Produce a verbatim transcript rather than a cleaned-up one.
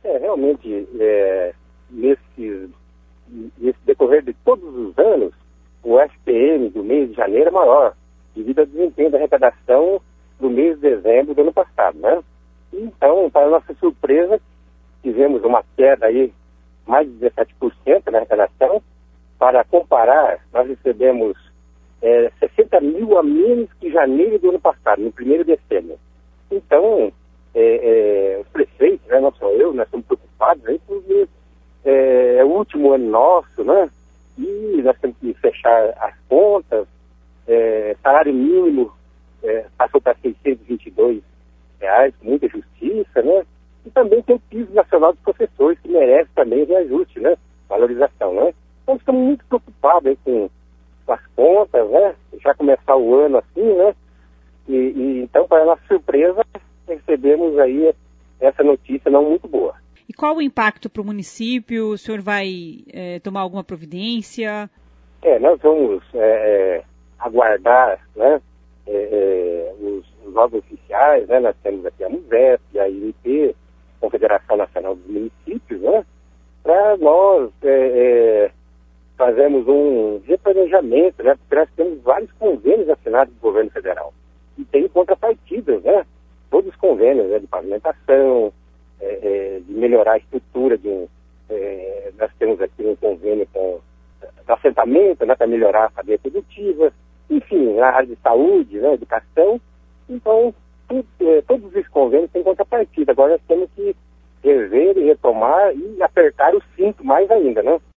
É, realmente, é, nesse, nesse decorrer de todos os anos, o F P M do mês de janeiro é maior, devido ao desempenho da arrecadação do mês de dezembro do ano passado, né? Então, para nossa surpresa, tivemos uma queda aí, mais de dezessete por cento na arrecadação. Para comparar, nós recebemos é, sessenta mil a menos que janeiro do ano passado, no primeiro decênio. Então, é, é, os prefeitos, né, não só eu, nós estamos preocupados aí porque é, é o último ano nosso, né? E nós temos que fechar as contas, é, salário mínimo é, passou para seiscentos e vinte e dois reais, com muita justiça, né? E também tem o piso nacional dos professores, que merece também reajuste, né? Valorização, né? Então estamos muito preocupados aí com, com as contas, né? Já começar o ano assim, né? E, e então, para nossa surpresa, recebemos aí essa notícia não muito boa. E qual o impacto para o município? O senhor vai é, tomar alguma providência? É, nós vamos é, é, aguardar, né? É, é, os, os órgãos oficiais, né? Nós temos aqui a MUSEP, a I M P, Confederação Nacional dos Municípios, né? Para nós é, é, fazermos um replanejamento, né? Porque nós temos vários convênios assinados do governo federal. E tem contrapartidas, né? Todos os convênios, né? De pavimentação, é, é, de melhorar a estrutura de um... É, nós temos aqui um convênio com do assentamento, né? Para melhorar a cadeia produtiva, enfim, na área de saúde, né? Educação. Então, tudo, é, todos esses convênios têm contrapartida. Agora nós temos que rever e retomar e apertar o cinto mais ainda, né?